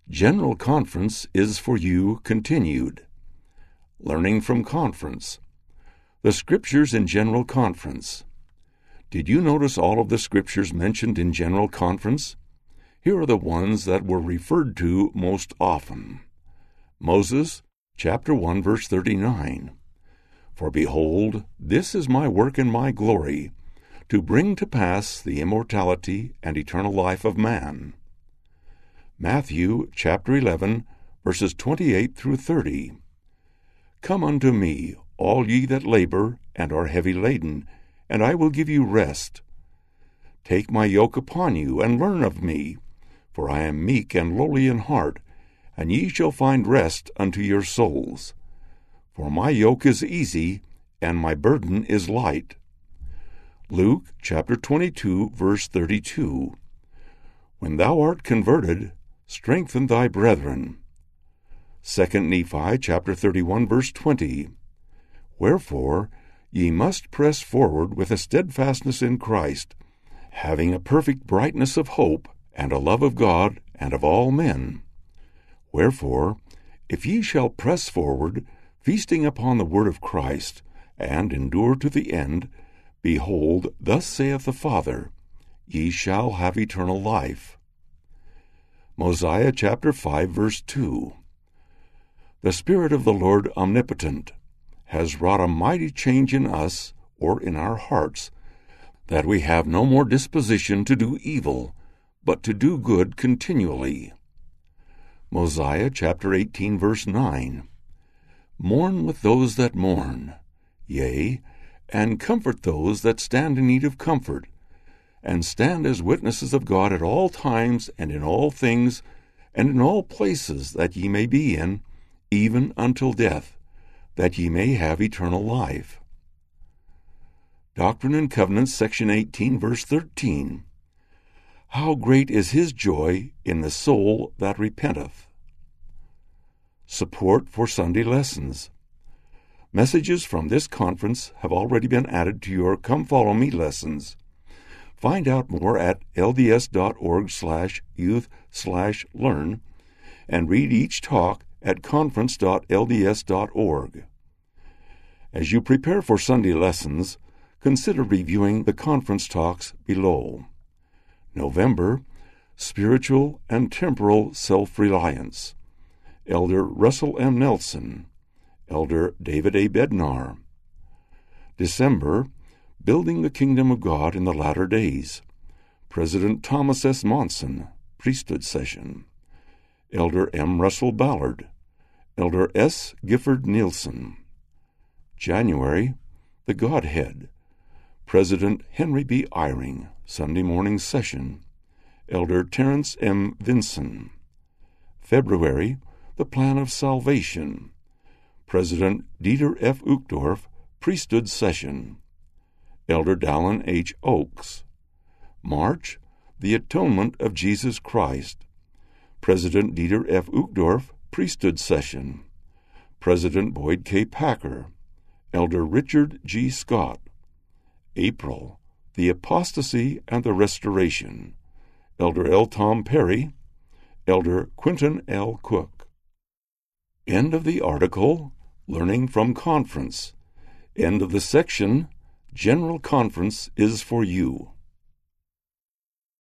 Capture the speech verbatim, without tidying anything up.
General Conference is for you continued. Learning from Conference. The Scriptures in General Conference. Did you notice all of the Scriptures mentioned in General Conference? Here are the ones that were referred to most often. Moses, chapter one, verse thirty-nine. For behold, this is my work and my glory, to bring to pass the immortality and eternal life of man. Matthew, chapter eleven, verses twenty-eight through thirty. Come unto me, all ye that labor and are heavy laden, and I will give you rest. Take my yoke upon you, and learn of me, for I am meek and lowly in heart, and ye shall find rest unto your souls. For my yoke is easy, and my burden is light. Luke chapter twenty-two, verse thirty-two. When thou art converted, strengthen thy brethren. Second Nephi chapter thirty-one, verse twenty. Wherefore ye must press forward with a steadfastness in Christ, having a perfect brightness of hope, and a love of God and of all men. Wherefore, if ye shall press forward, feasting upon the word of Christ, and endure to the end, behold, thus saith the Father, ye shall have eternal life. Mosiah chapter five, verse two. The Spirit of the Lord omnipotent has wrought a mighty change in us, or in our hearts, that we have no more disposition to do evil, but to do good continually. Mosiah chapter eighteen, verse nine. Mourn with those that mourn, yea, and comfort those that stand in need of comfort, and stand as witnesses of God at all times and in all things, and in all places that ye may be in, even until death, that ye may have eternal life. Doctrine and Covenants, section eighteen, verse thirteen. How great is his joy in the soul that repenteth. Support for Sunday lessons. Messages from this conference have already been added to your Come Follow Me lessons. Find out more at lds.org slash youth slash learn and read each talk at conference dot l d s dot org. As you prepare for Sunday lessons, consider reviewing the conference talks below. November, Spiritual and Temporal Self-Reliance. Elder Russell M. Nelson. Elder David A. Bednar. December, Building the Kingdom of God in the Latter Days. President Thomas S. Monson, Priesthood Session. Elder M. Russell Ballard. Elder S. Gifford Nielsen. January, The Godhead. President Henry B. Eyring, Sunday Morning Session. Elder Terrence M. Vinson. February, The Plan of Salvation. President Dieter F. Uchtdorf, Priesthood Session. Elder Dallin H. Oaks. March, The Atonement of Jesus Christ. President Dieter F. Uchtdorf, Priesthood Session. President Boyd K. Packer. Elder Richard G. Scott. April, The Apostasy and the Restoration. Elder L. Tom Perry. Elder Quinton L. Cook. End of the article, Learning from Conference. End of the section, General Conference is for you.